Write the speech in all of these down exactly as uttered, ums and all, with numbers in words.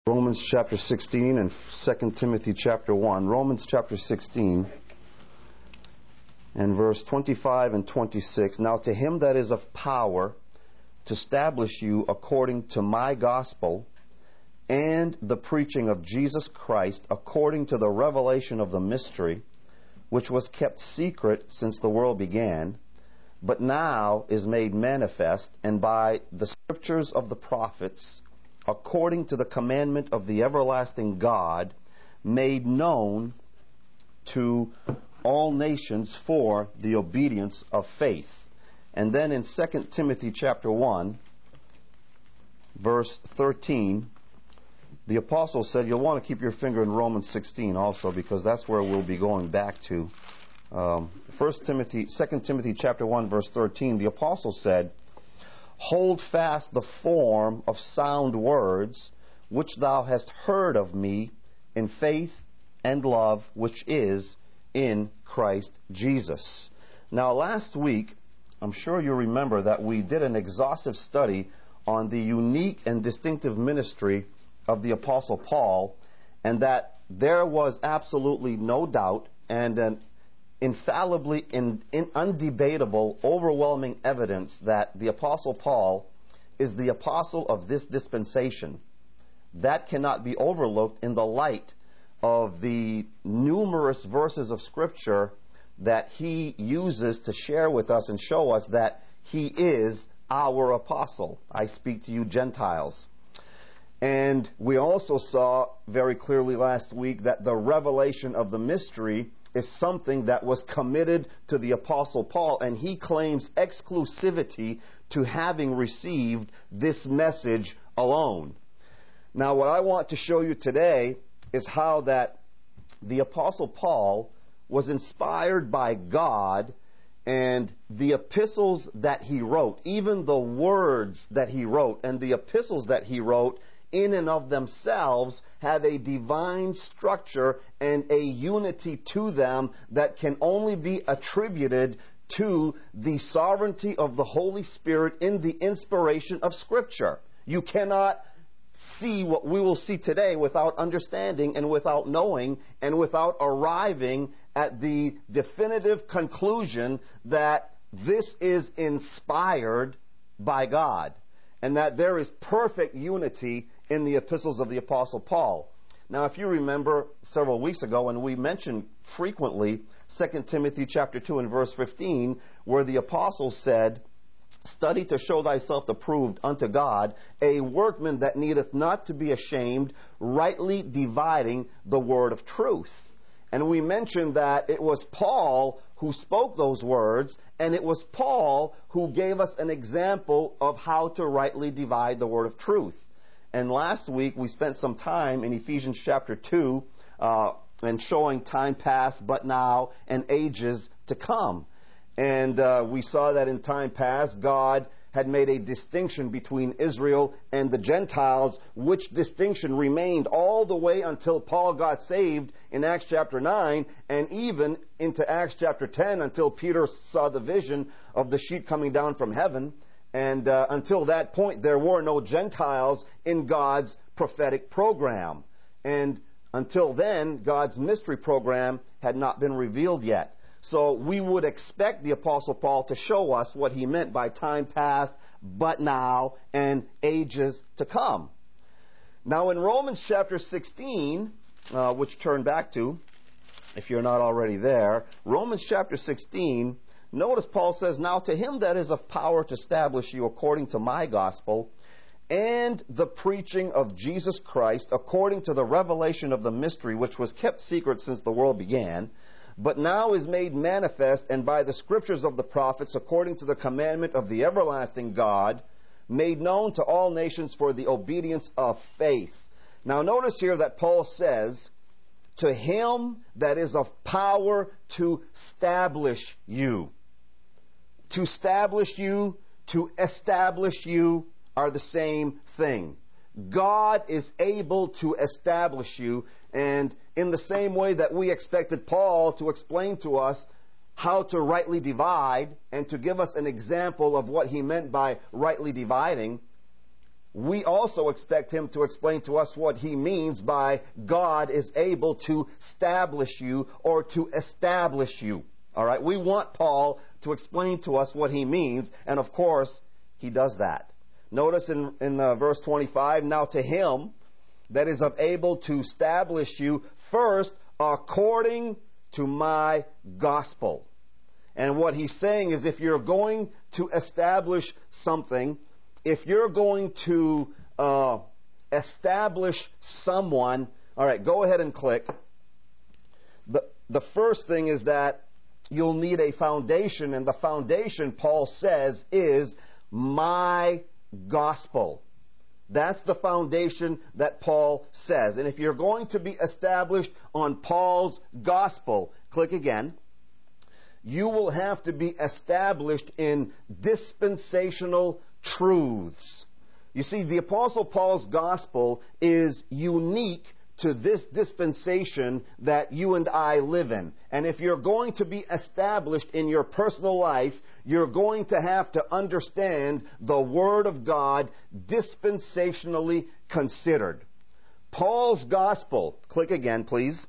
Romans chapter sixteen and Second Timothy chapter one. Romans chapter sixteen and verse twenty-five and twenty-six. Now to him that is of power to establish you according to my gospel and the preaching of Jesus Christ according to the revelation of the mystery, which was kept secret since the world began, but now is made manifest, and by the scriptures of the prophets, according to the commandment of the everlasting God, made known to all nations for the obedience of faith. And then in Second Timothy chapter one, verse thirteen, the apostle said, you'll want to keep your finger in Romans sixteen also, because that's where we'll be going back to. Um, First Timothy, Second Timothy chapter one, verse thirteen, the apostle said, hold fast the form of sound words which thou hast heard of me in faith and love which is in Christ Jesus. Now last week, I'm sure you remember that we did an exhaustive study on the unique and distinctive ministry of the Apostle Paul, and that there was absolutely no doubt and an infallibly in, in undebatable, overwhelming evidence that the Apostle Paul is the apostle of this dispensation. That cannot be overlooked in the light of the numerous verses of Scripture that he uses to share with us and show us that he is our apostle. I speak to you Gentiles. And we also saw very clearly last week that the revelation of the mystery is something that was committed to the Apostle Paul, and he claims exclusivity to having received this message alone. Now, what I want to show you today is how that the Apostle Paul was inspired by God, and the epistles that he wrote, even the words that he wrote and the epistles that he wrote, in and of themselves have a divine structure and a unity to them that can only be attributed to the sovereignty of the Holy Spirit in the inspiration of Scripture. You cannot see what we will see today without understanding and without knowing and without arriving at the definitive conclusion that this is inspired by God, and that there is perfect unity in the epistles of the Apostle Paul. Now, if you remember several weeks ago when we mentioned frequently Second Timothy chapter two and verse fifteen, where the apostle said, study to show thyself approved unto God, a workman that needeth not to be ashamed, rightly dividing the word of truth. And we mentioned that it was Paul who spoke those words, and it was Paul who gave us an example of how to rightly divide the word of truth. And last week we spent some time in Ephesians chapter two uh, and showing time past, but now, and ages to come. And uh, we saw that in time past God had made a distinction between Israel and the Gentiles, which distinction remained all the way until Paul got saved in Acts chapter nine, and even into Acts chapter ten until Peter saw the vision of the sheet coming down from heaven. And uh, until that point, there were no Gentiles in God's prophetic program. And until then, God's mystery program had not been revealed yet. So we would expect the Apostle Paul to show us what he meant by time past, but now, and ages to come. Now in Romans chapter sixteen, uh, which turn back to, if you're not already there, Romans chapter sixteen, notice Paul says, now to him that is of power to establish you according to my gospel and the preaching of Jesus Christ according to the revelation of the mystery which was kept secret since the world began, but now is made manifest, and by the scriptures of the prophets according to the commandment of the everlasting God, made known to all nations for the obedience of faith. Now notice here that Paul says, to him that is of power to establish you. To establish you, to establish you are the same thing. God is able to establish you, and in the same way that we expected Paul to explain to us how to rightly divide and to give us an example of what he meant by rightly dividing, we also expect him to explain to us what he means by God is able to establish you or to establish you. All right? We want Paul to explain to us what he means, and of course, he does that. Notice in, in uh, verse twenty-five, now to him that is able to establish you first according to my gospel. And what he's saying is, if you're going to establish something, if you're going to uh, establish someone, all right, go ahead and click. The, the first thing is that you'll need a foundation, and the foundation, Paul says, is my gospel. That's the foundation that Paul says. And if you're going to be established on Paul's gospel, click again, you will have to be established in dispensational truths. You see, the Apostle Paul's gospel is unique to this dispensation that you and I live in. And if you're going to be established in your personal life, you're going to have to understand the Word of God dispensationally considered. Paul's gospel, click again please,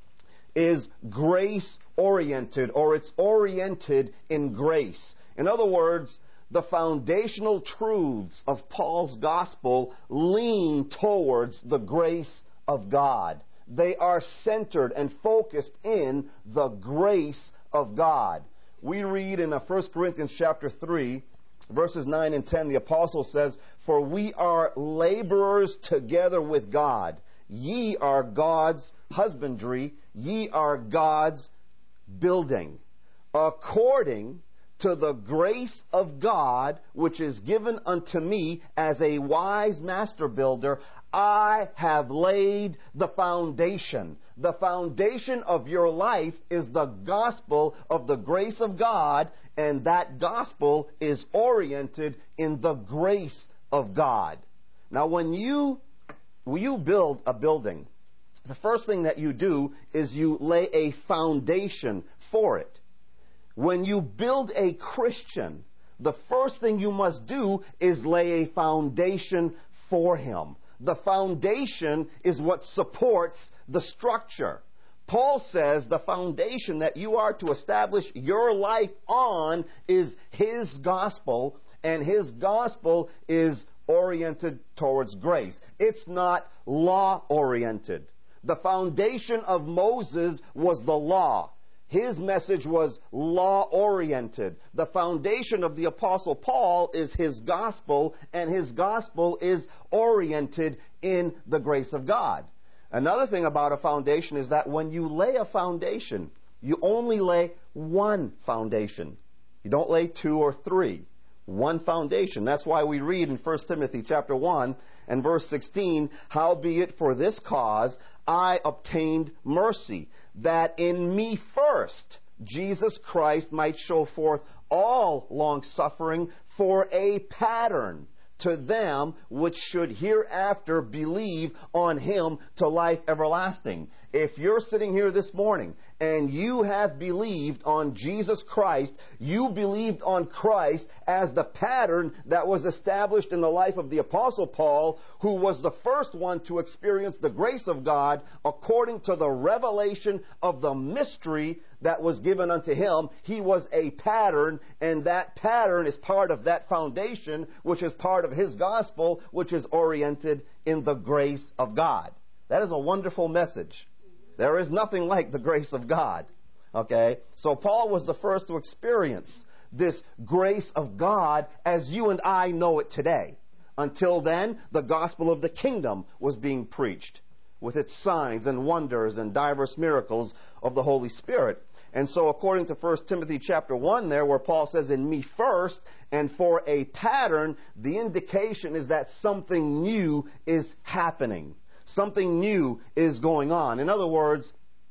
is grace-oriented, or it's oriented in grace. In other words, the foundational truths of Paul's gospel lean towards the grace of God. They are centered and focused in the grace of God. We read in First Corinthians chapter three, verses nine and ten, the apostle says, "For we are laborers together with God. Ye are God's husbandry, ye are God's building. According to the grace of God, which is given unto me as a wise master builder, I have laid the foundation." The foundation of your life is the gospel of the grace of God, and that gospel is oriented in the grace of God. Now, when you, when you build a building, the first thing that you do is you lay a foundation for it. When you build a Christian, the first thing you must do is lay a foundation for him. The foundation is what supports the structure. Paul says the foundation that you are to establish your life on is his gospel, and his gospel is oriented towards grace. It's not law-oriented. The foundation of Moses was the law. His message was law-oriented. The foundation of the Apostle Paul is his gospel, and his gospel is oriented in the grace of God. Another thing about a foundation is that when you lay a foundation, you only lay one foundation. You don't lay two or three. One foundation. That's why we read in First Timothy chapter one and verse sixteen, "Howbeit for this cause I obtained mercy, that in me first Jesus Christ might show forth all long-suffering for a pattern to them which should hereafter believe on him to life everlasting." If you're sitting here this morning and you have believed on Jesus Christ, you believed on Christ as the pattern that was established in the life of the Apostle Paul, who was the first one to experience the grace of God according to the revelation of the mystery that was given unto him. He was a pattern, and that pattern is part of that foundation, which is part of his gospel, which is oriented in the grace of God. That is a wonderful message. There is nothing like the grace of God. Okay? So Paul was the first to experience this grace of God as you and I know it today. Until then, the gospel of the kingdom was being preached with its signs and wonders and diverse miracles of the Holy Spirit. And so according to First Timothy chapter one there, where Paul says, "In me first," and for a pattern, the indication is that something new is happening. Something new is going on. In other words,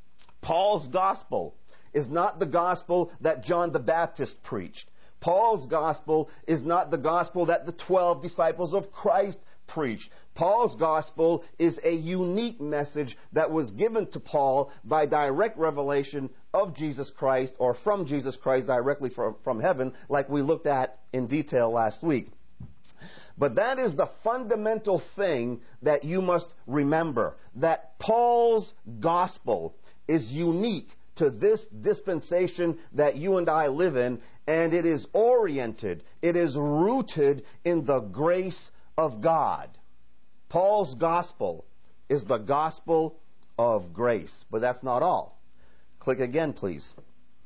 Paul's gospel is not the gospel that John the Baptist preached. Paul's gospel is not the gospel that the twelve disciples of Christ preached. Paul's gospel is a unique message that was given to Paul by direct revelation of Jesus Christ, or from Jesus Christ directly from, from heaven, like we looked at in detail last week. But that is the fundamental thing that you must remember, that Paul's gospel is unique to this dispensation that you and I live in, and it is oriented, it is rooted in the grace of God. Paul's gospel is the gospel of grace. But that's not all. Click again, please.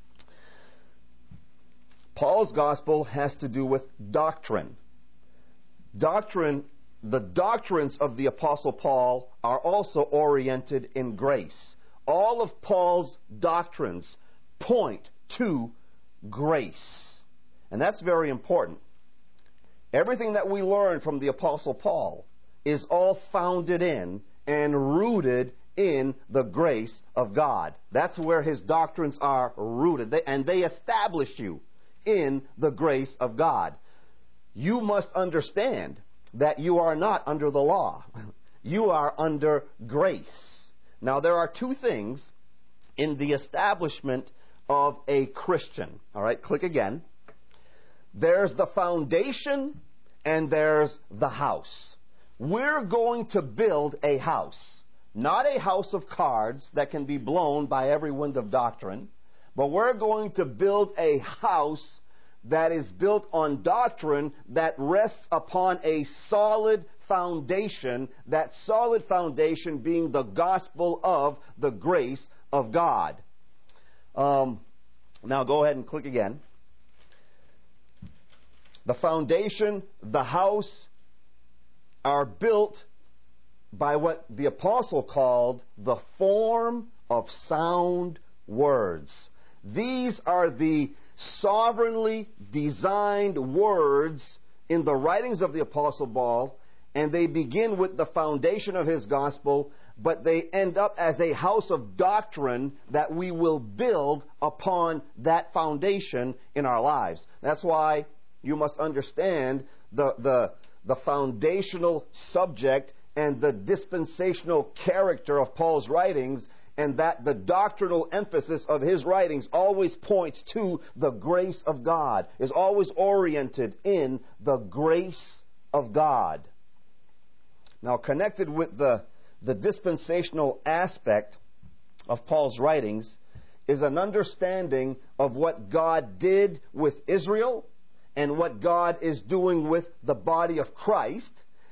Paul's gospel has to do with doctrine. Doctrine, the doctrines of the Apostle Paul are also oriented in grace. All of Paul's doctrines point to grace. And that's very important. Everything that we learn from the Apostle Paul is all founded in and rooted in the grace of God. That's where his doctrines are rooted. They, and they establish you in the grace of God. You must understand that you are not under the law. You are under grace. Now, there are two things in the establishment of a Christian. All right, click again. There's the foundation and there's the house. We're going to build a house. Not a house of cards that can be blown by every wind of doctrine, but we're going to build a house that is built on doctrine that rests upon a solid foundation, that solid foundation being the gospel of the grace of God. Um, now go ahead and click again. The foundation, the house, are built by what the apostle called the form of sound words. These are the sovereignly designed words in the writings of the apostle Paul, and they begin with the foundation of his gospel, but they end up as a house of doctrine that we will build upon that foundation in our lives. That's why you must understand the, the, the foundational subject and the dispensational character of Paul's writings, and that the doctrinal emphasis of his writings always points to the grace of God, is always oriented in the grace of God. Now, connected with the, the dispensational aspect of Paul's writings is an understanding of what God did with Israel and what God is doing with the body of Christ,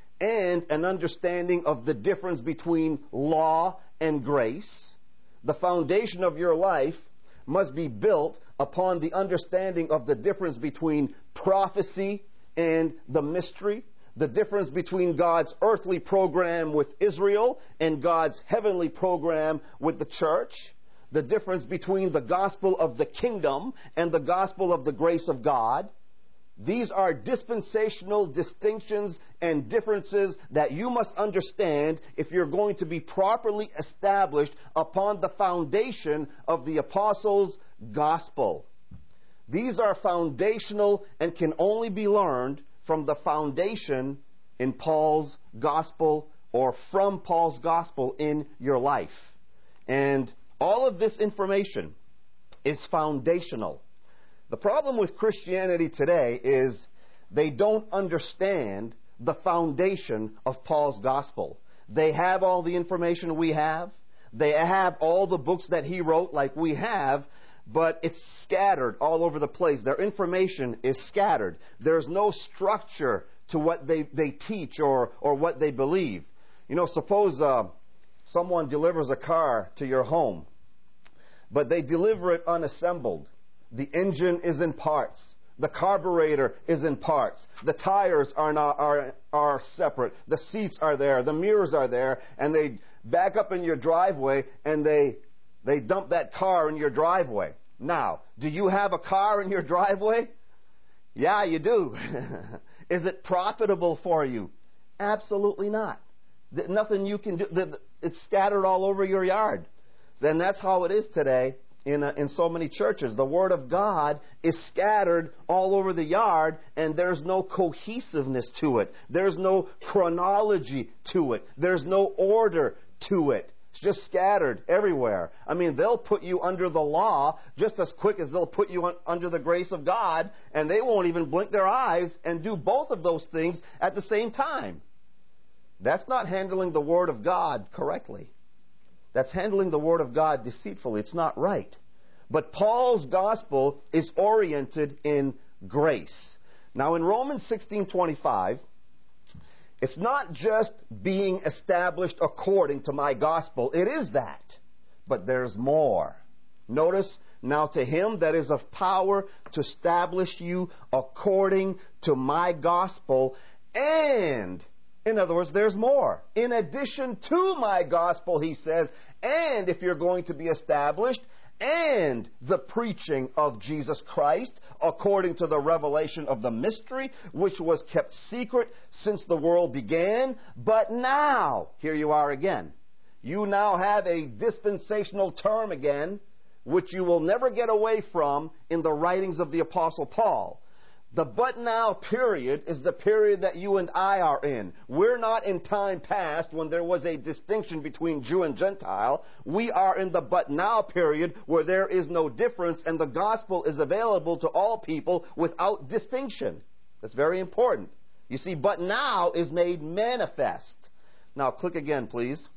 and an understanding of the difference between law and grace. The foundation of your life must be built upon the understanding of the difference between prophecy and the mystery, the difference between God's earthly program with Israel and God's heavenly program with the church, the difference between the gospel of the kingdom and the gospel of the grace of God. These are dispensational distinctions and differences that you must understand if you're going to be properly established upon the foundation of the apostles' gospel. These are foundational and can only be learned from the foundation in Paul's gospel or from Paul's gospel in your life. And all of this information is foundational. The problem with Christianity today is they don't understand the foundation of Paul's gospel. They have all the information we have. They have all the books that he wrote like we have, but it's scattered all over the place. Their information is scattered. There's no structure to what they, they teach or, or what they believe. You know, suppose uh, someone delivers a car to your home, but they deliver it unassembled. The engine is in parts. The carburetor is in parts. The tires are not are are separate. The seats are there. The mirrors are there, and they back up in your driveway and they they dump that car in your driveway. Now, do you have a car in your driveway? Yeah, you do. Is it profitable for you? Absolutely not. Nothing you can do. It's scattered all over your yard. And that's how it is today. In, a, in so many churches, the Word of God is scattered all over the yard, and there's no cohesiveness to it. There's no chronology to it. There's no order to it. It's just scattered everywhere. I mean, they'll put you under the law just as quick as they'll put you un- under the grace of God, and they won't even blink their eyes and do both of those things at the same time. That's not handling the Word of God correctly. That's handling the Word of God deceitfully. It's not right. But Paul's gospel is oriented in grace. Now in Romans sixteen twenty-five, it's not just being established according to my gospel. It is that. But there's more. Notice, now to him that is of power to establish you according to my gospel, and, in other words, there's more. In addition to my gospel, he says, and if you're going to be established, and the preaching of Jesus Christ according to the revelation of the mystery, which was kept secret since the world began. But now, here you are again. You now have a dispensational term again, which you will never get away from in the writings of the Apostle Paul. The but now period is the period that you and I are in. We're not in time past when there was a distinction between Jew and Gentile. We are in the but now period where there is no difference and the gospel is available to all people without distinction. That's very important. You see, but now is made manifest. Now click again, please.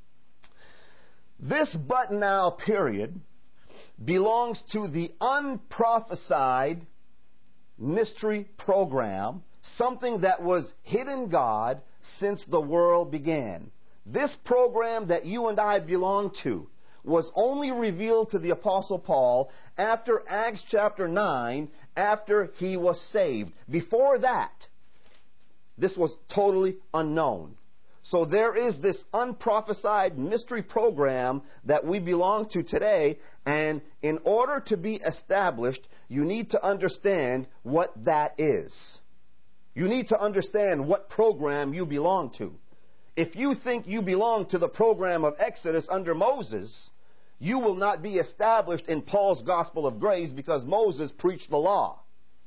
This but now period belongs to the unprophesied mystery program, something that was hidden God since the world began. This program that you and I belong to was only revealed to the Apostle Paul after Acts chapter nine, after he was saved. Before that, this was totally unknown. So there is this unprophesied mystery program that we belong to today, and in order to be established, you need to understand what that is. You need to understand what program you belong to. If you think you belong to the program of Exodus under Moses, you will not be established in Paul's gospel of grace because Moses preached the law.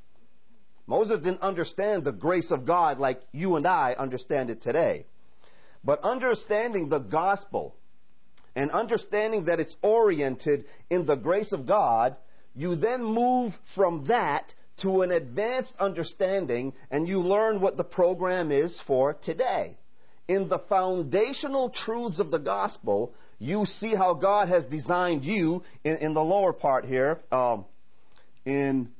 Moses didn't understand the grace of God like you and I understand it today. But understanding the gospel and understanding that it's oriented in the grace of God, you then move from that to an advanced understanding and you learn what the program is for today. In the foundational truths of the gospel, you see how God has designed you in, in the lower part here, um, in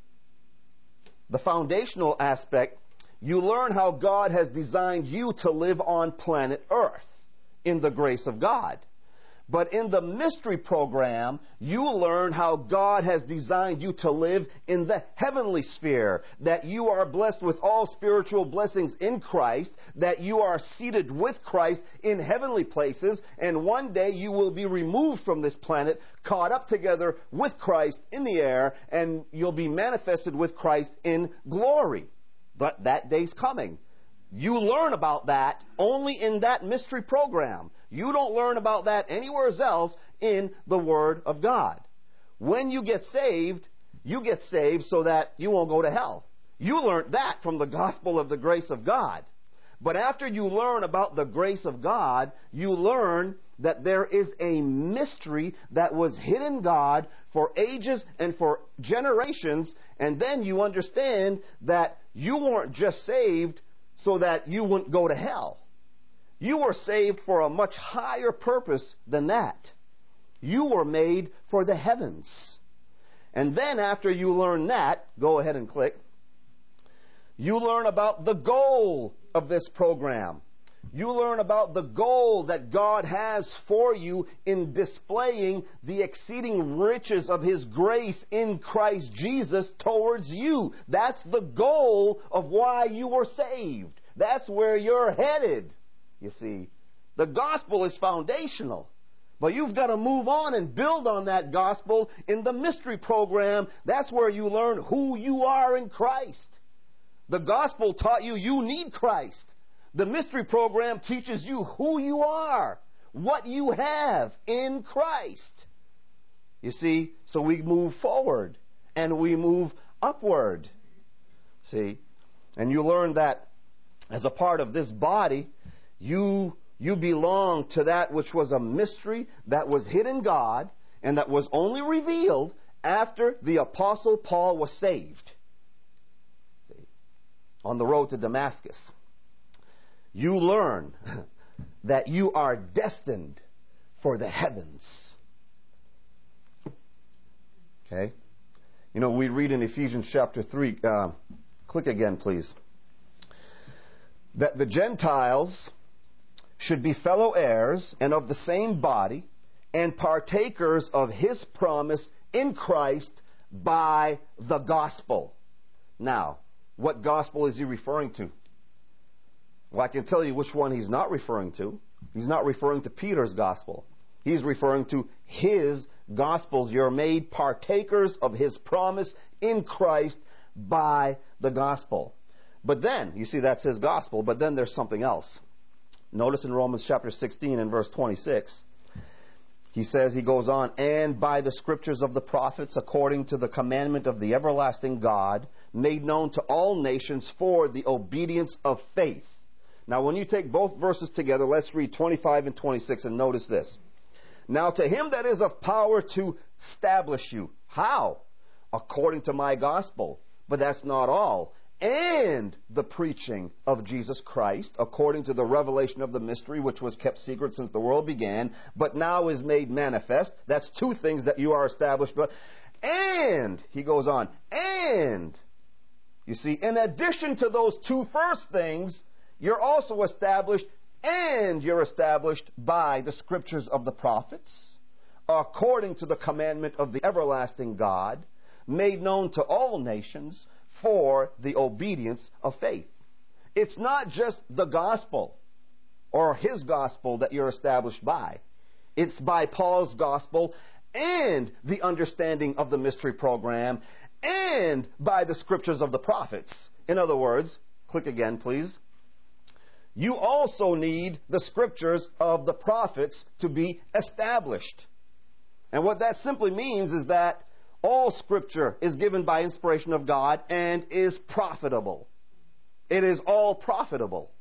the foundational aspect. You learn how God has designed you to live on planet Earth in the grace of God. But in the mystery program, you learn how God has designed you to live in the heavenly sphere, that you are blessed with all spiritual blessings in Christ, that you are seated with Christ in heavenly places, and one day you will be removed from this planet, caught up together with Christ in the air, and you'll be manifested with Christ in glory. But that day's coming. You learn about that only in that mystery program. You don't learn about that anywhere else in the Word of God. When you get saved, you get saved so that you won't go to hell. You learned that from the gospel of the grace of God. But after you learn about the grace of God, you learn that there is a mystery that was hidden God for ages and for generations, and then you understand that you weren't just saved so that you wouldn't go to hell. You were saved for a much higher purpose than that. You were made for the heavens. And then after you learn that, go ahead and click, you learn about the goal of this program. You learn about the goal that God has for you in displaying the exceeding riches of His grace in Christ Jesus towards you. That's the goal of why you were saved. That's where you're headed, you see. The gospel is foundational. But you've got to move on and build on that gospel in the mystery program. That's where you learn who you are in Christ. The gospel taught you you need Christ. The mystery program teaches you who you are, what you have in Christ. You see, so we move forward and we move upward. See, and you learn that as a part of this body, you You belong to that which was a mystery that was hid in God and that was only revealed after the Apostle Paul was saved. See? On the road to Damascus. You learn that you are destined for the heavens. Okay? You know, we read in Ephesians chapter three, uh, click again, please, that the Gentiles should be fellow heirs and of the same body and partakers of his promise in Christ by the gospel. Now, what gospel is he referring to? Well, I can tell you which one he's not referring to. He's not referring to Peter's gospel. He's referring to his gospels. You're made partakers of his promise in Christ by the gospel. But then, you see, that's his gospel, but then there's something else. Notice in Romans chapter sixteen and verse twenty-six, he says, he goes on, and by the scriptures of the prophets, according to the commandment of the everlasting God, made known to all nations for the obedience of faith. Now, when you take both verses together, let's read twenty-five and twenty-six and notice this. Now, to him that is of power to establish you. How? According to my gospel. But that's not all. And the preaching of Jesus Christ, according to the revelation of the mystery, which was kept secret since the world began, but now is made manifest. That's two things that you are established by. And, he goes on, and, you see, in addition to those two first things, you're also established, and you're established by the scriptures of the prophets, according to the commandment of the everlasting God, made known to all nations for the obedience of faith. It's not just the gospel or his gospel that you're established by. It's by Paul's gospel and the understanding of the mystery program and by the scriptures of the prophets. In other words, click again, please. You also need the scriptures of the prophets to be established. And what that simply means is that all scripture is given by inspiration of God and is profitable. It is all profitable.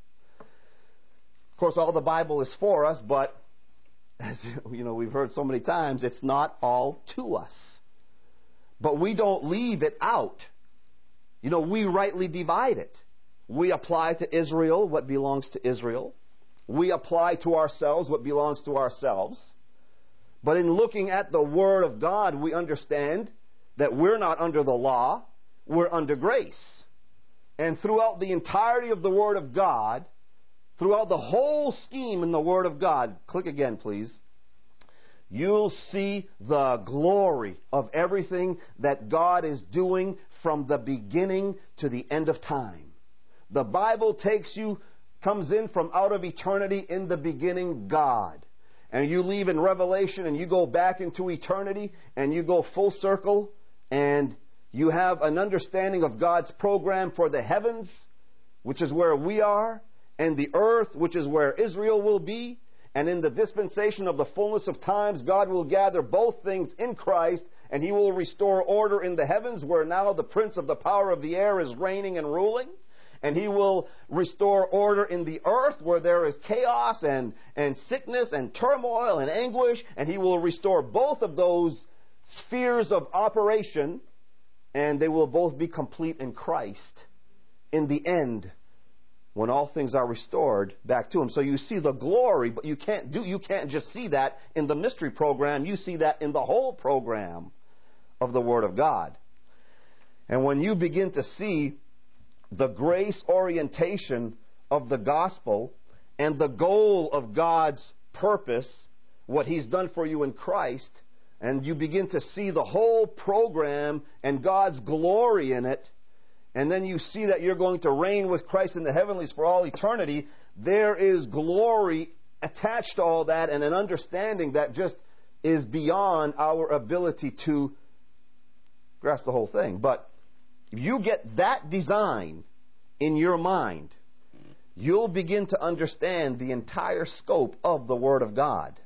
Of course, all the Bible is for us, but as you know, we've heard so many times, it's not all to us. But we don't leave it out. You know, we rightly divide it. We apply to Israel what belongs to Israel. We apply to ourselves what belongs to ourselves. But in looking at the Word of God, we understand that we're not under the law, we're under grace. And throughout the entirety of the Word of God, throughout the whole scheme in the Word of God, click again, please, you'll see the glory of everything that God is doing from the beginning to the end of time. The Bible takes you, comes in from out of eternity, in the beginning, God. And you leave in Revelation and you go back into eternity and you go full circle and you have an understanding of God's program for the heavens, which is where we are, and the earth, which is where Israel will be. And in the dispensation of the fullness of times, God will gather both things in Christ, and He will restore order in the heavens, where now the prince of the power of the air is reigning and ruling. And He will restore order in the earth where there is chaos and, and sickness and turmoil and anguish. And He will restore both of those spheres of operation, and they will both be complete in Christ in the end, when all things are restored back to Him. So you see the glory, but you can't do you can't just see that in the mystery program. You see that in the whole program of the Word of God. And when you begin to see the grace orientation of the gospel and the goal of God's purpose, what He's done for you in Christ, and you begin to see the whole program and God's glory in it, and then you see that you're going to reign with Christ in the heavenlies for all eternity, there is glory attached to all that and an understanding that just is beyond our ability to grasp the whole thing. But if you get that design in your mind, you'll begin to understand the entire scope of the Word of God.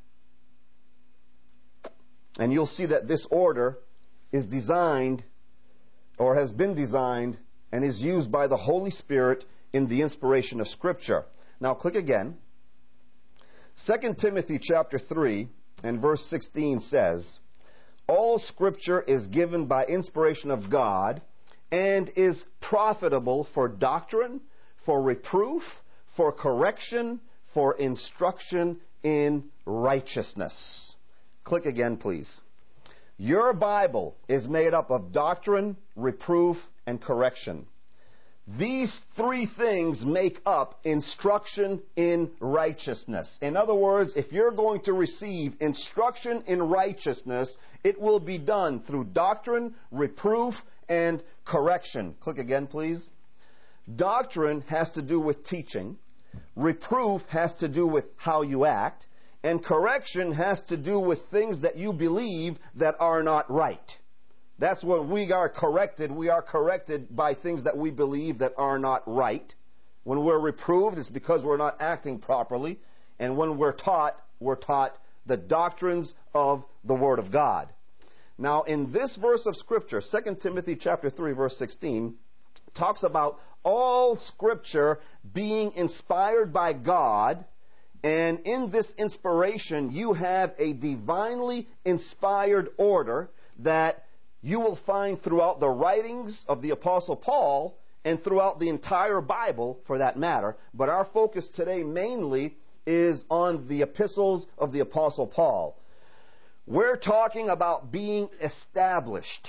And you'll see that this order is designed, or has been designed, and is used by the Holy Spirit in the inspiration of Scripture. Now click again. Second Timothy chapter three and verse sixteen says, all Scripture is given by inspiration of God and is profitable for doctrine, for reproof, for correction, for instruction in righteousness. Click again, please. Your Bible is made up of doctrine, reproof, and correction. These three things make up instruction in righteousness. In other words, if you're going to receive instruction in righteousness, it will be done through doctrine, reproof, and correction. Click again, please. Doctrine has to do with teaching. Reproof has to do with how you act. And correction has to do with things that you believe that are not right. That's when we are corrected. We are corrected by things that we believe that are not right. When we're reproved, it's because we're not acting properly. And when we're taught, we're taught the doctrines of the Word of God. Now, in this verse of Scripture, Second Timothy chapter three, verse sixteen, talks about all Scripture being inspired by God. And in this inspiration, you have a divinely inspired order that you will find throughout the writings of the Apostle Paul and throughout the entire Bible, for that matter. But our focus today mainly is on the epistles of the Apostle Paul. We're talking about being established.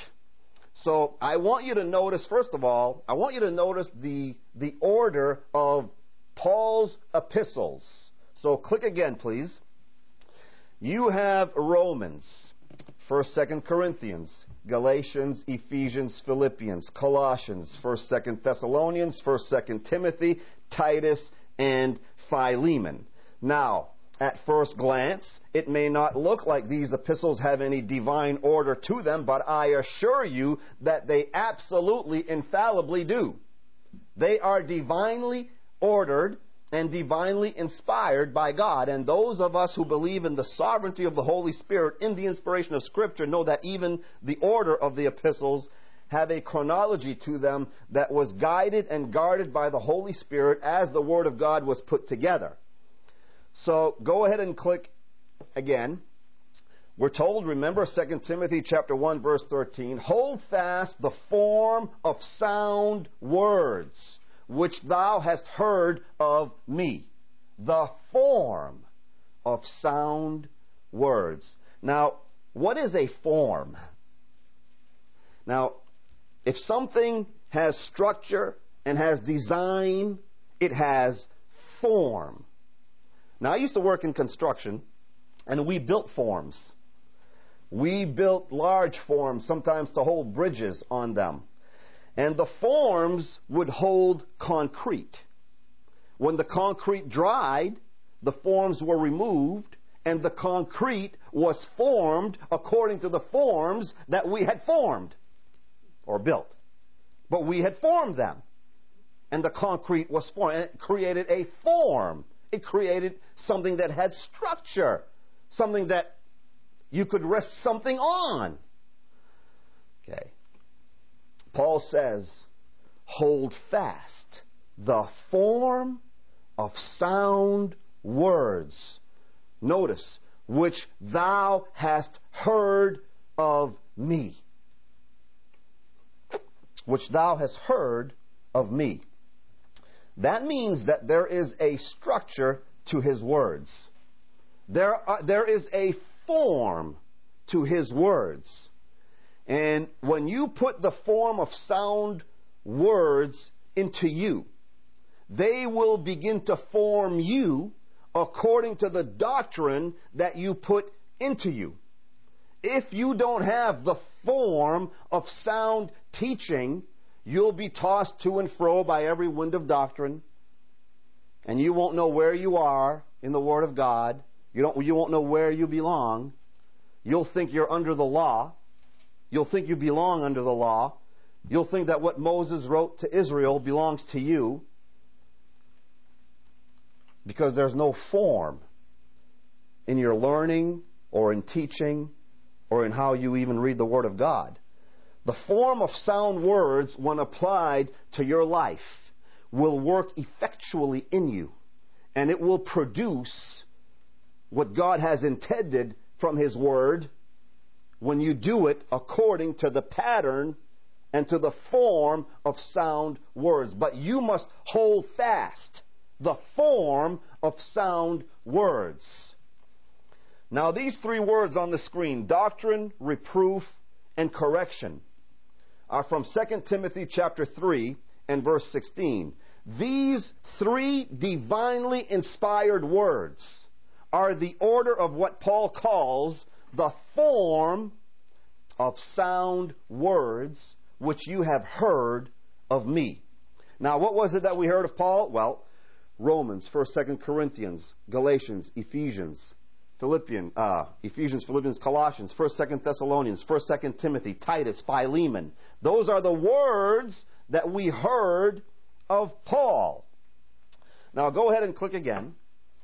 So I want you to notice, first of all, I want you to notice the, the order of Paul's epistles. So click again, please. You have Romans, First, Second Corinthians, Galatians, Ephesians, Philippians, Colossians, First, Second Thessalonians, First, Second Timothy, Titus, and Philemon. Now, at first glance, it may not look like these epistles have any divine order to them, but I assure you that they absolutely, infallibly do. They are divinely ordered and divinely inspired by God. And those of us who believe in the sovereignty of the Holy Spirit in the inspiration of Scripture know that even the order of the epistles have a chronology to them that was guided and guarded by the Holy Spirit as the Word of God was put together. So go ahead and click again. We're told, remember Second Timothy chapter one, verse thirteen, hold fast the form of sound words which thou hast heard of me. The form of sound words. Now, what is a form? Now, if something has structure and has design, it has form. Now, I used to work in construction, and we built forms. We built large forms, sometimes to hold bridges on them. And the forms would hold concrete. When the concrete dried, the forms were removed, and the concrete was formed according to the forms that we had formed or built. But we had formed them. And the concrete was formed. And it created a form. It created something that had structure. Something that you could rest something on. Okay. Paul says, hold fast the form of sound words. Notice, which thou hast heard of me. Which thou hast heard of me. That means that there is a structure to his words. There, are, there is a form to his words. And when you put the form of sound words into you, they will begin to form you according to the doctrine that you put into you. If you don't have the form of sound teaching, you'll be tossed to and fro by every wind of doctrine, and you won't know where you are in the Word of God. You don't, you won't know where you belong. You'll think you're under the law. You'll think you belong under the law. You'll think that what Moses wrote to Israel belongs to you, because there's no form in your learning or in teaching or in how you even read the Word of God. The form of sound words, when applied to your life, will work effectually in you, and it will produce what God has intended from His Word when you do it according to the pattern and to the form of sound words. But you must hold fast the form of sound words. Now, these three words on the screen, doctrine, reproof, and correction, are from Second Timothy chapter three and verse sixteen. These three divinely inspired words are the order of what Paul calls the form of sound words which you have heard of me. Now, what was it that we heard of Paul? Well, Romans, First, Second Corinthians, Galatians, Ephesians, Philippians, uh, Ephesians, Philippians, Colossians, First, Second Thessalonians, First, Second Timothy, Titus, Philemon. Those are the words that we heard of Paul. Now, go ahead and click again.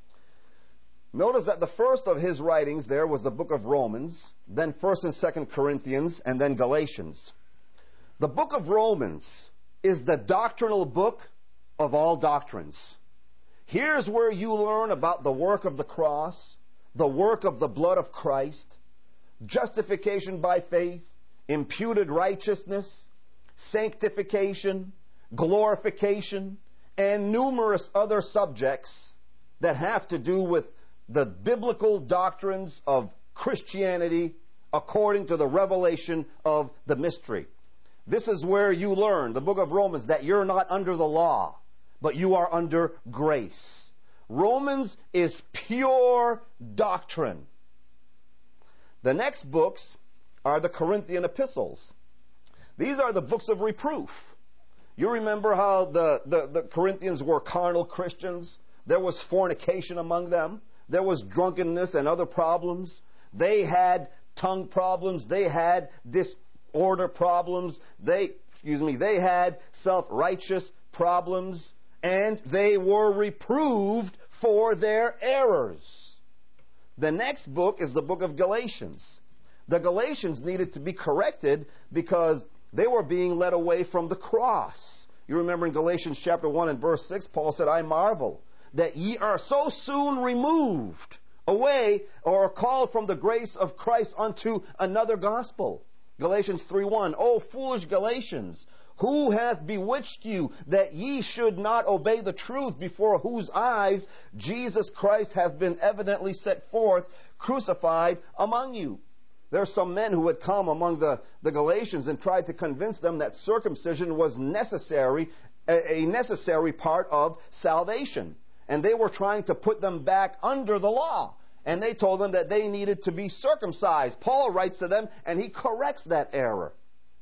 Notice that the first of his writings there was the book of Romans, then First and Second Corinthians, and then Galatians. The book of Romans is the doctrinal book of all doctrines. Here's where you learn about the work of the cross, the work of the blood of Christ, justification by faith, imputed righteousness, sanctification, glorification, and numerous other subjects that have to do with the biblical doctrines of Christianity according to the revelation of the mystery. This is where you learn, the book of Romans, that you're not under the law, but you are under grace. Romans is pure doctrine. The next books are the Corinthian epistles. These are the books of reproof. You remember how the, the, the Corinthians were carnal Christians? There was fornication among them. There was drunkenness and other problems. They had tongue problems. They had disorder problems. They, excuse me, they had self-righteous problems. And they were reproved for their errors. The next book is the book of Galatians. The Galatians needed to be corrected because they were being led away from the cross. You remember in Galatians chapter one and verse six, Paul said, I marvel that ye are so soon removed away or called from the grace of Christ unto another gospel. Galatians three one, O foolish Galatians, who hath bewitched you that ye should not obey the truth, before whose eyes Jesus Christ hath been evidently set forth, crucified among you? There are some men who had come among the, the Galatians and tried to convince them that circumcision was necessary, a, a necessary part of salvation. And they were trying to put them back under the law. And they told them that they needed to be circumcised. Paul writes to them and he corrects that error.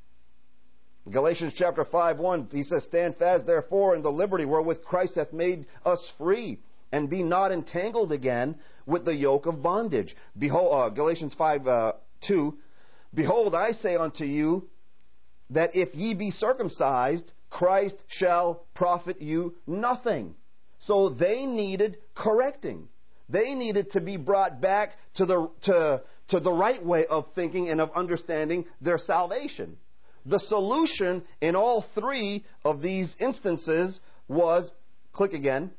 Galatians chapter five one, he says, Stand fast therefore in the liberty wherewith Christ hath made us free, and be not entangled again with the yoke of bondage. Behold, uh, Galatians five two, Behold, I say unto you that if ye be circumcised, Christ shall profit you nothing. So they needed correcting. They needed to be brought back to the to to the right way of thinking and of understanding their salvation. The solution in all three of these instances was, click again,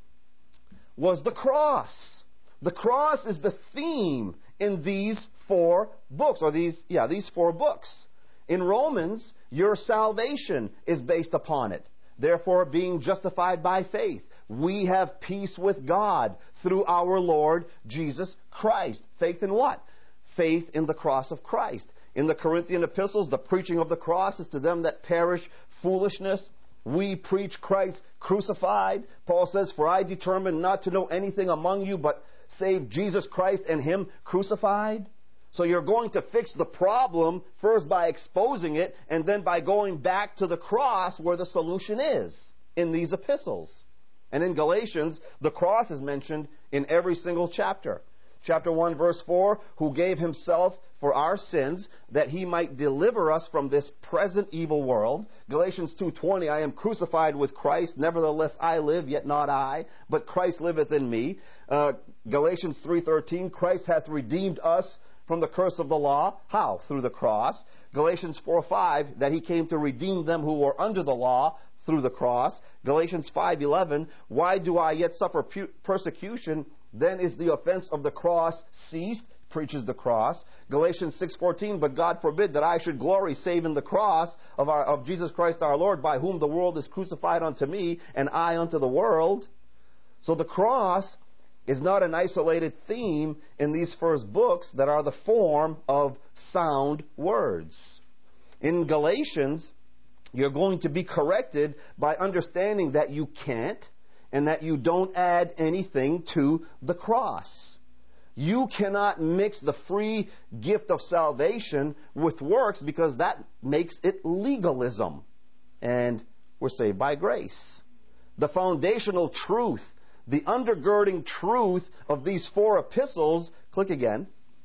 was the cross. The cross is the theme in these four books, or these, yeah, these four books. In Romans, your salvation is based upon it. Therefore, being justified by faith, we have peace with God through our Lord Jesus Christ. Faith in what? Faith in the cross of Christ. In the Corinthian epistles, the preaching of the cross is to them that perish foolishness. We preach Christ crucified. Paul says, For I determined not to know anything among you but save Jesus Christ and Him crucified. So you're going to fix the problem first by exposing it and then by going back to the cross where the solution is in these epistles. And in Galatians, the cross is mentioned in every single chapter. Chapter one, verse four, who gave Himself for our sins, that He might deliver us from this present evil world. Galatians two twenty, I am crucified with Christ, nevertheless I live, yet not I, but Christ liveth in me. Uh, Galatians three thirteen, Christ hath redeemed us from the curse of the law. How? Through the cross. Galatians four five, that He came to redeem them who were under the law, through the cross. Galatians five eleven, why do I yet suffer pu- persecution? then is the offense of the cross ceased. Preaches the cross. Galatians six fourteen, but God forbid that I should glory save in the cross of, our, of Jesus Christ our Lord, by whom the world is crucified unto me, and I unto the world. So the cross is not an isolated theme in these first books that are the form of sound words. In Galatians, you're going to be corrected by understanding that you can't and that you don't add anything to the cross. You cannot mix the free gift of salvation with works, because that makes it legalism. And we're saved by grace. The foundational truth, the undergirding truth of these four epistles, click again,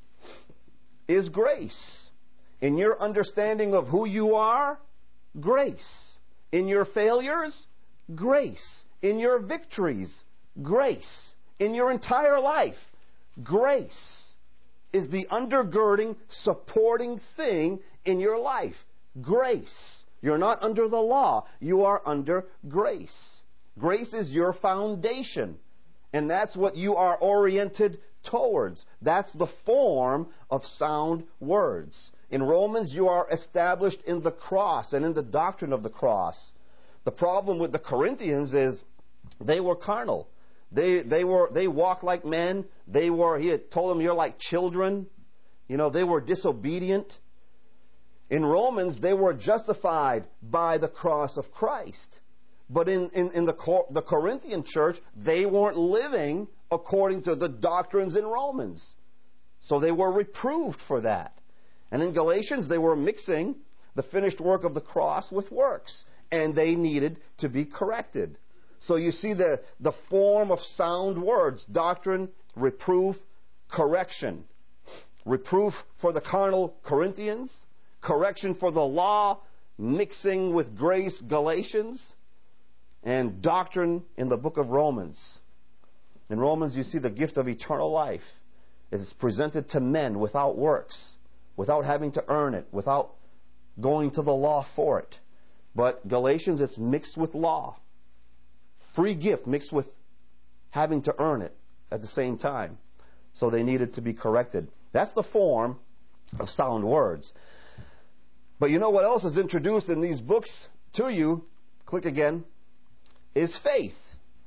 is grace. In your understanding of who you are, grace. In your failures, grace. In your victories, grace. In your entire life, grace is the undergirding, supporting thing in your life. Grace. You're not under the law. You are under grace. Grace is your foundation. And that's what you are oriented towards. That's the form of sound words. In Romans, you are established in the cross and in the doctrine of the cross. The problem with the Corinthians is they were carnal. They they were they walked like men. They were he had told them you're like children. You know, they were disobedient. In Romans, they were justified by the cross of Christ. But in, in, in the, the Corinthian church, they weren't living according to the doctrines in Romans. So they were reproved for that. And in Galatians, they were mixing the finished work of the cross with works. And they needed to be corrected. So you see the, the form of sound words: doctrine, reproof, correction. Reproof for the carnal Corinthians, correction for the law, mixing with grace, Galatians, and doctrine in the book of Romans. In Romans, you see the gift of eternal life. It is presented to men without works, without having to earn it, without going to the law for it. But Galatians, it's mixed with law. Free gift mixed with having to earn it at the same time. So they needed to be corrected. That's the form of sound words. But you know what else is introduced in these books to you? Click again. Is faith.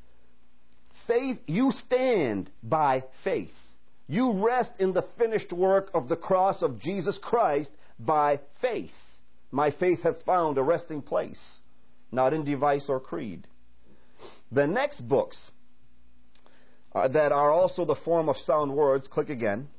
Faith, you stand by faith. You rest in the finished work of the cross of Jesus Christ by faith. My faith hath found a resting place, not in device or creed. The next books uh, that are also the form of sound words, click again,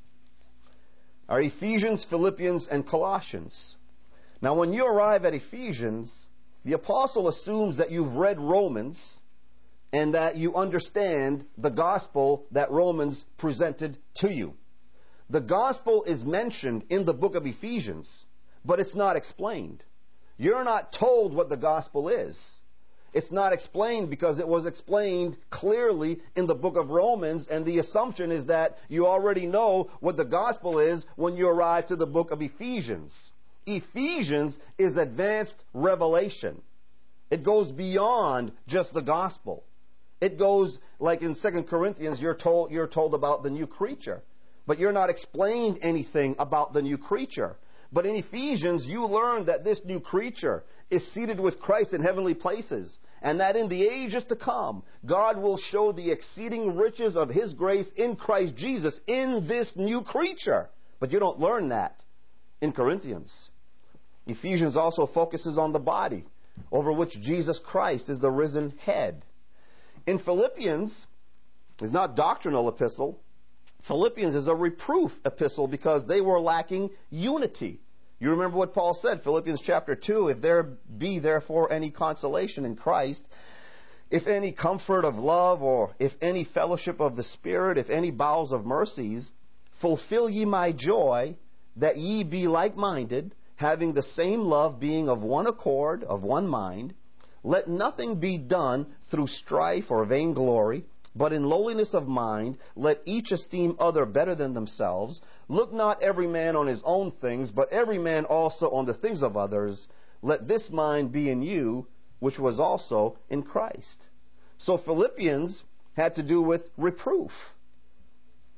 are Ephesians, Philippians, and Colossians. Now, when you arrive at Ephesians, the apostle assumes that you've read Romans and that you understand the gospel that Romans presented to you. The gospel is mentioned in the book of Ephesians, but it's not explained. You're not told what the gospel is. It's not explained because it was explained clearly in the book of Romans, and the assumption is that you already know what the gospel is when you arrive to the book of Ephesians. Ephesians is advanced revelation. It goes beyond just the gospel. It goes, like in Second Corinthians, you're told, you're told about the new creature, but you're not explained anything about the new creature. But in Ephesians, you learn that this new creature is seated with Christ in heavenly places, and that in the ages to come, God will show the exceeding riches of His grace in Christ Jesus in this new creature. But you don't learn that in Corinthians. Ephesians also focuses on the body, over which Jesus Christ is the risen head. In Philippians, it's not doctrinal epistle. Philippians is a reproof epistle because they were lacking unity. You remember what Paul said, Philippians chapter two, if there be therefore any consolation in Christ, if any comfort of love, or if any fellowship of the Spirit, if any bowels of mercies, fulfill ye my joy, that ye be like-minded, having the same love, being of one accord, of one mind. Let nothing be done through strife or vainglory, but in lowliness of mind, let each esteem other better than themselves. Look not every man on his own things, but every man also on the things of others. Let this mind be in you, which was also in Christ. So Philippians had to do with reproof.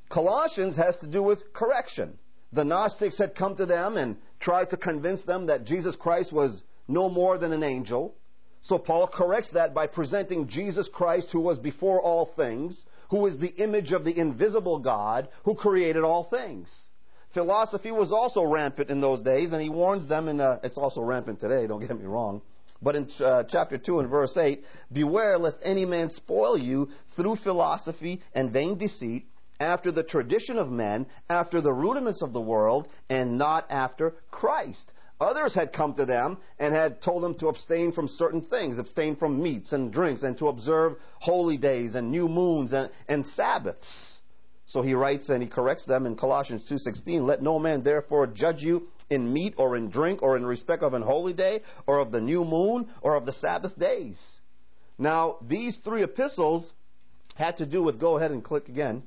Colossians has to do with correction. The Gnostics had come to them and tried to convince them that Jesus Christ was no more than an angel. So Paul corrects that by presenting Jesus Christ, who was before all things, who is the image of the invisible God, who created all things. Philosophy was also rampant in those days, and he warns them, and uh, it's also rampant today, don't get me wrong. But in uh, chapter two and verse eight, beware lest any man spoil you through philosophy and vain deceit, after the tradition of men, after the rudiments of the world, and not after Christ. Others had come to them and had told them to abstain from certain things, abstain from meats and drinks, and to observe holy days and new moons and, and Sabbaths. So he writes and he corrects them in Colossians two sixteen, let no man therefore judge you in meat or in drink or in respect of an holy day or of the new moon or of the Sabbath days. Now, these three epistles had to do with, go ahead and click again,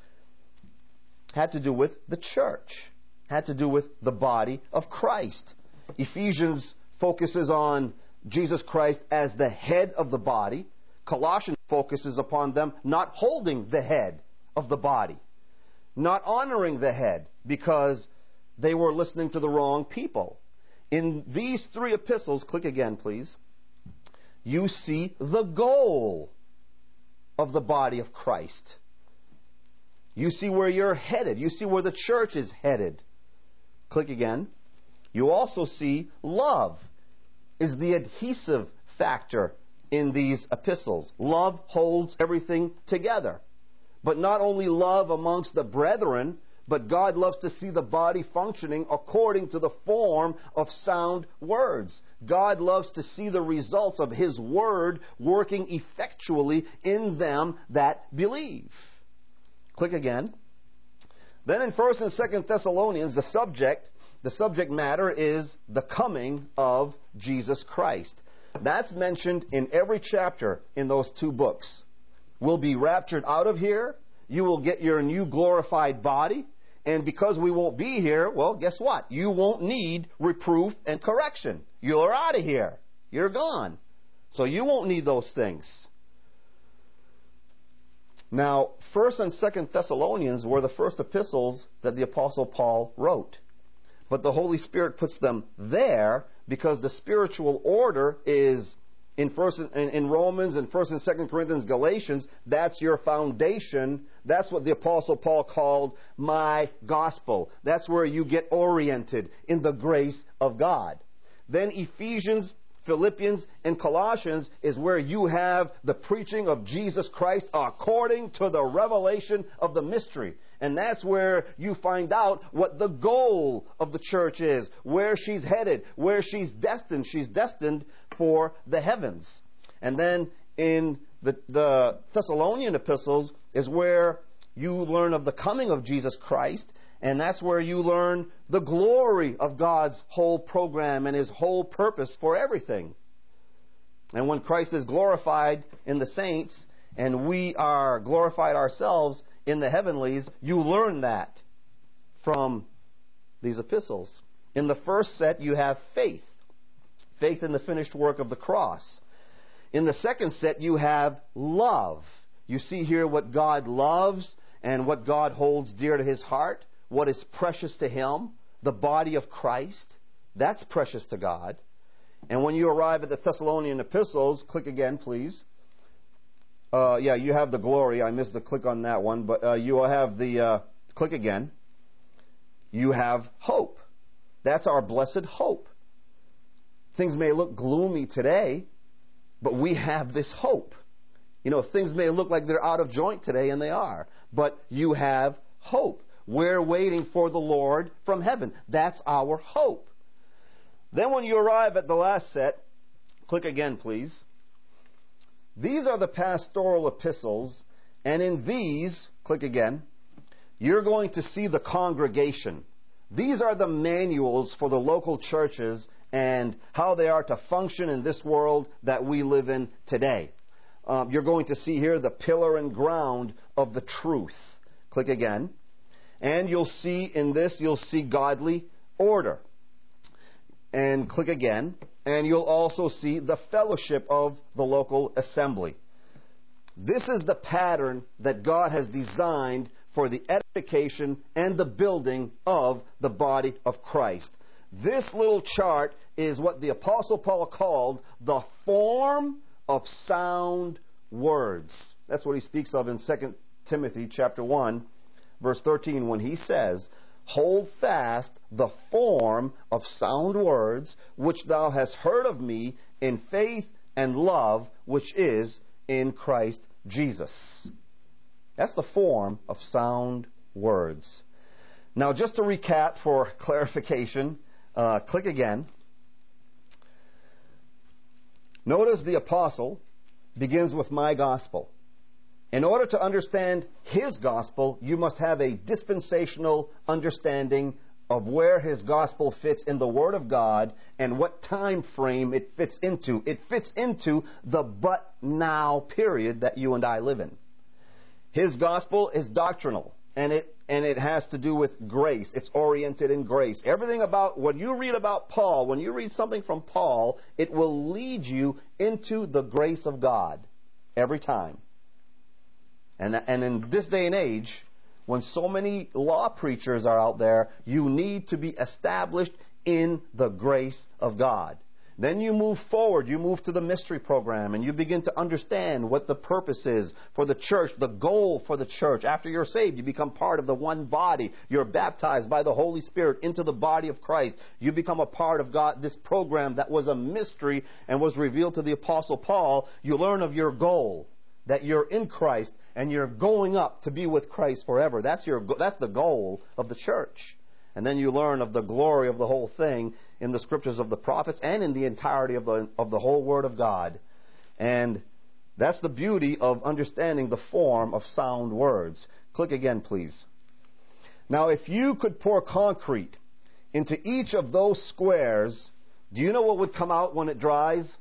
had to do with the church, had to do with the body of Christ. Ephesians focuses on Jesus Christ as the head of the body. Colossians focuses upon them not holding the head of the body, not honoring the head because they were listening to the wrong people. In these three epistles, click again please, you see the goal of the body of Christ. You see where you're headed. You see where the church is headed. Click again. You also see love is the adhesive factor in these epistles. Love holds everything together. But not only love amongst the brethren, but God loves to see the body functioning according to the form of sound words. God loves to see the results of His Word working effectually in them that believe. Click again. Then in First and Second Thessalonians, the subject, the subject matter is the coming of Jesus Christ. That's mentioned in every chapter in those two books. We'll be raptured out of here. You will get your new glorified body. And because we won't be here, well, guess what? You won't need reproof and correction. You're out of here. You're gone. So you won't need those things. Now, First and Second Thessalonians were the first epistles that the Apostle Paul wrote. But the Holy Spirit puts them there because the spiritual order is in First in, in Romans and First and Second Corinthians, Galatians. That's your foundation. That's what the Apostle Paul called my gospel. That's where you get oriented in the grace of God. Then Ephesians, Philippians, and Colossians is where you have the preaching of Jesus Christ according to the revelation of the mystery. And that's where you find out what the goal of the church is, where she's headed, where she's destined. She's destined for the heavens. And then in the, the Thessalonian epistles is where you learn of the coming of Jesus Christ. And that's where you learn the glory of God's whole program and His whole purpose for everything. And when Christ is glorified in the saints and we are glorified ourselves in the heavenlies, you learn that from these epistles. In the first set, you have faith. Faith in the finished work of the cross. In the second set, you have love. You see here what God loves and what God holds dear to His heart. What is precious to Him, the body of Christ, that's precious to God. And when you arrive at the Thessalonian epistles, click again, please. Uh, yeah, you have the glory. I missed the click on that one, but uh, you will have the uh, click again. You have hope. That's our blessed hope. Things may look gloomy today, but we have this hope. You know, things may look like they're out of joint today, and they are, but you have hope. We're waiting for the Lord from heaven. That's our hope. Then when you arrive at the last set, click again, please. These are the pastoral epistles, and in these, click again, you're going to see the congregation. These are the manuals for the local churches and how they are to function in this world that we live in today. Um, you're going to see here the pillar and ground of the truth. Click again. And you'll see in this, you'll see godly order. And click again. And you'll also see the fellowship of the local assembly. This is the pattern that God has designed for the edification and the building of the body of Christ. This little chart is what the Apostle Paul called the form of sound words. That's what he speaks of in Second Timothy chapter one, verse thirteen, when he says, hold fast the form of sound words, which thou hast heard of me in faith and love, which is in Christ Jesus. That's the form of sound words. Now, just to recap for clarification, uh, click again. Notice the apostle begins with my gospel. In order to understand his gospel, you must have a dispensational understanding of where his gospel fits in the Word of God and what time frame it fits into. It fits into the but now period that you and I live in. His gospel is doctrinal, and it and it has to do with grace. It's oriented in grace. Everything about, when you read about Paul, when you read something from Paul, it will lead you into the grace of God every time. And, and in this day and age, when so many law preachers are out there, you need to be established in the grace of God. Then you move forward, you move to the mystery program, and you begin to understand what the purpose is for the church, the goal for the church. After you're saved, you become part of the one body. You're baptized by the Holy Spirit into the body of Christ. You become a part of God, this program that was a mystery and was revealed to the Apostle Paul. You learn of your goal, that you're in Christ and you're going up to be with Christ forever. That's your that's the goal of the church. And then you learn of the glory of the whole thing in the scriptures of the prophets and in the entirety of the of the whole Word of God. And that's the beauty of understanding the form of sound words. Click again, please. Now, if you could pour concrete into each of those squares, do you know what would come out when it dries?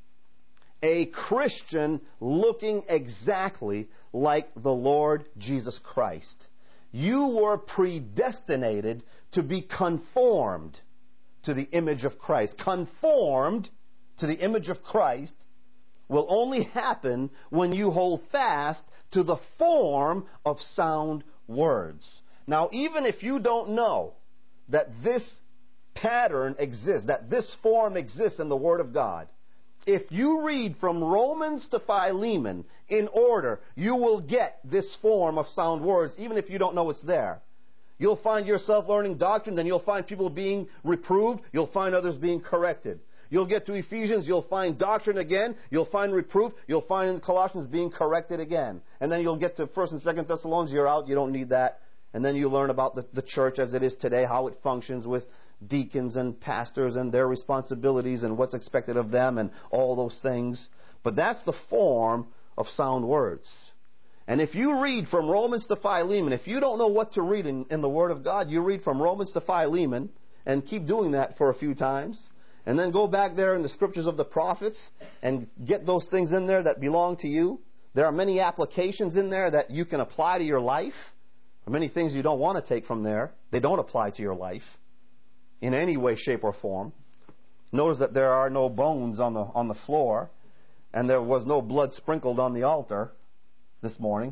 A Christian looking exactly like the Lord Jesus Christ. You were predestinated to be conformed to the image of Christ. Conformed to the image of Christ will only happen when you hold fast to the form of sound words. Now, even if you don't know that this pattern exists, that this form exists in the Word of God, if you read from Romans to Philemon in order, you will get this form of sound words, even if you don't know it's there. You'll find yourself learning doctrine, then you'll find people being reproved, you'll find others being corrected. You'll get to Ephesians, you'll find doctrine again, you'll find reproof, you'll find in Colossians being corrected again. And then you'll get to First and Second Thessalonians, you're out, you don't need that. And then you learn about the, the church as it is today, how it functions with deacons and pastors and their responsibilities and what's expected of them and all those things. But that's the form of sound words. And if you read from Romans to Philemon, if you don't know what to read in, in the Word of God, you read from Romans to Philemon and keep doing that for a few times. And then go back there in the scriptures of the prophets and get those things in there that belong to you. There are many applications in there that you can apply to your life. There are many things you don't want to take from there. They don't apply to your life in any way, shape, or form. Notice that there are no bones on the on the floor, and there was no blood sprinkled on the altar this morning.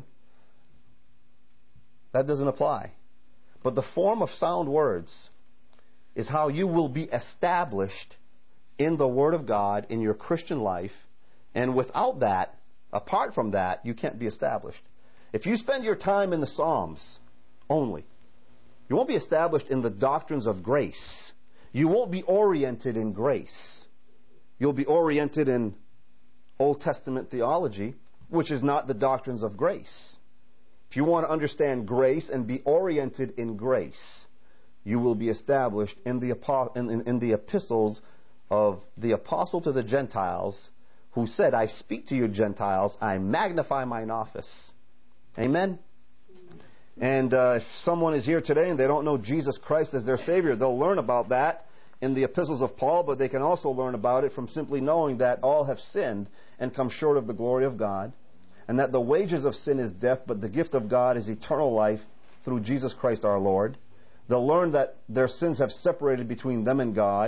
That doesn't apply. But the form of sound words is how you will be established in the Word of God in your Christian life, and without that, apart from that, you can't be established. If you spend your time in the Psalms only, you won't be established in the doctrines of grace. You won't be oriented in grace. You'll be oriented in Old Testament theology, which is not the doctrines of grace. If you want to understand grace and be oriented in grace, you will be established in the, in, in, in the epistles of the apostle to the Gentiles, who said, I speak to you Gentiles, I magnify mine office. Amen? And uh, if someone is here today and they don't know Jesus Christ as their Savior, they'll learn about that in the epistles of Paul, but they can also learn about it from simply knowing that all have sinned and come short of the glory of God, and that the wages of sin is death, but the gift of God is eternal life through Jesus Christ our Lord. They'll learn that their sins have separated between them and God,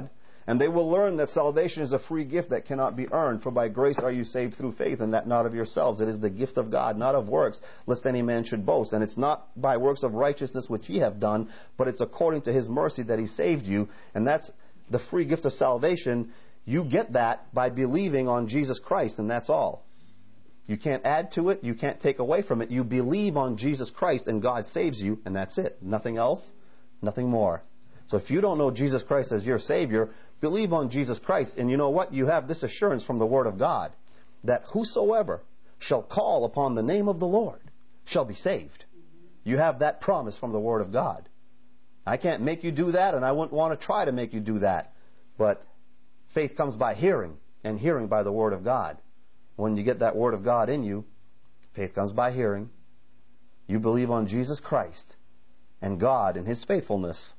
And they will learn that salvation is a free gift that cannot be earned. For by grace are you saved through faith, and that not of yourselves. It is the gift of God, not of works, lest any man should boast. And it's not by works of righteousness which ye have done, but it's according to His mercy that He saved you. And that's the free gift of salvation. You get that by believing on Jesus Christ, and that's all. You can't add to it. You can't take away from it. You believe on Jesus Christ, and God saves you, and that's it. Nothing else, nothing more. So if you don't know Jesus Christ as your Savior, believe on Jesus Christ, and you know what? You have this assurance from the Word of God, that whosoever shall call upon the name of the Lord shall be saved. You have that promise from the Word of God. I can't make you do that, and I wouldn't want to try to make you do that. But faith comes by hearing, and hearing by the Word of God. When you get that Word of God in you, faith comes by hearing. You believe on Jesus Christ, and God in His faithfulness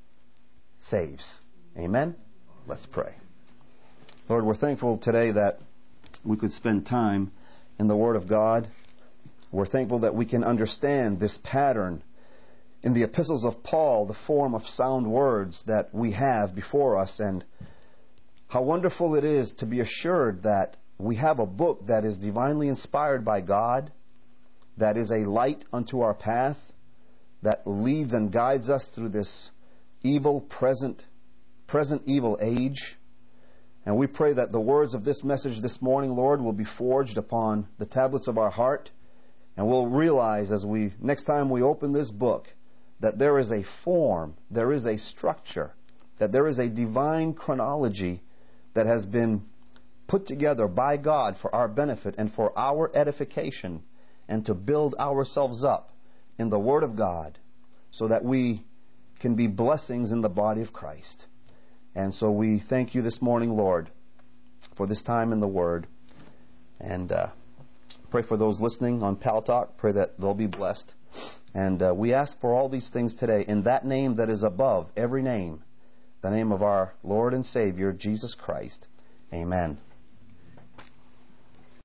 saves. Amen? Let's pray. Lord, we're thankful today that we could spend time in the Word of God. We're thankful that we can understand this pattern in the epistles of Paul, the form of sound words that we have before us, and how wonderful it is to be assured that we have a book that is divinely inspired by God, that is a light unto our path, that leads and guides us through this evil present present evil age. And we pray that the words of this message this morning, Lord, will be forged upon the tablets of our heart, and we'll realize as we next time we open this book that there is a form, there is a structure, that there is a divine chronology that has been put together by God for our benefit and for our edification, and to build ourselves up in the Word of God so that we can be blessings in the body of Christ. And so we thank you this morning, Lord, for this time in the Word. And uh, pray for those listening on Pal Talk. Pray that they'll be blessed. And uh, we ask for all these things today in that name that is above every name, the name of our Lord and Savior, Jesus Christ. Amen.